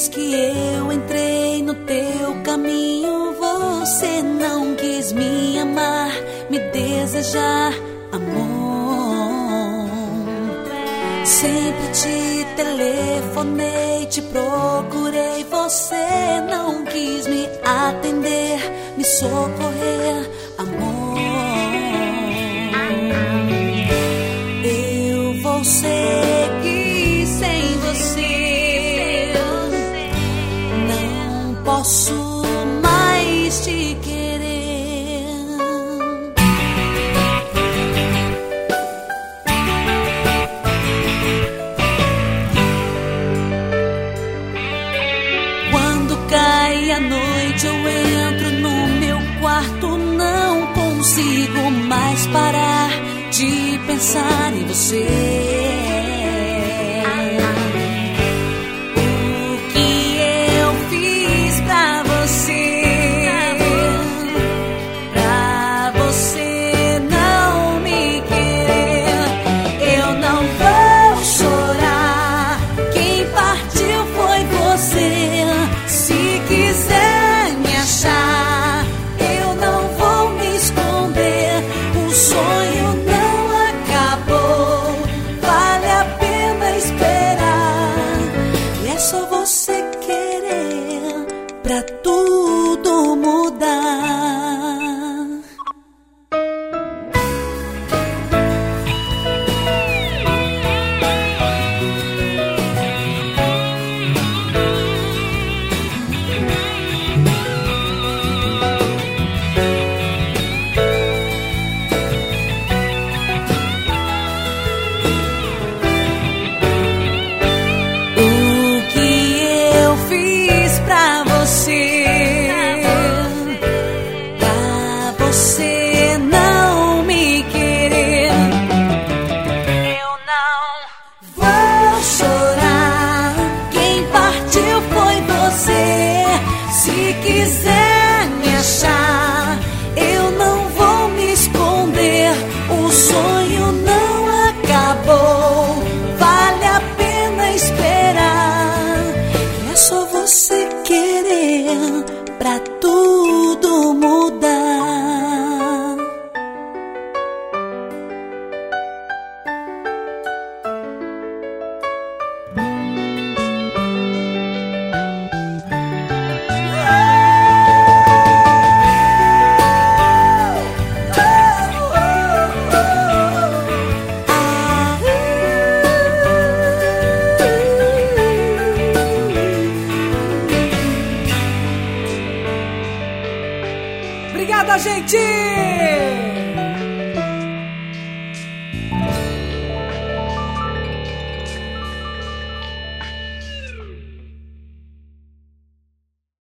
vez que eu entrei no teu caminho, você não quis me amar, me desejar amor. Sempre te telefonei, te procurei, você não quis me atender, me socorrer, amor. Eu vou seguir sem você, não posso mais te querer. Quando cai a noite eu entro no meu quarto, não consigo mais parar de pensar em você. Você querer pra tudo mudar. Você não me querer, eu não vou chorar. Quem partiu foi você. Se quiser me achar, eu não vou me esconder. O sonho não acabou, vale a pena esperar. É só você querer pra tudo mudar. Obrigada, gente!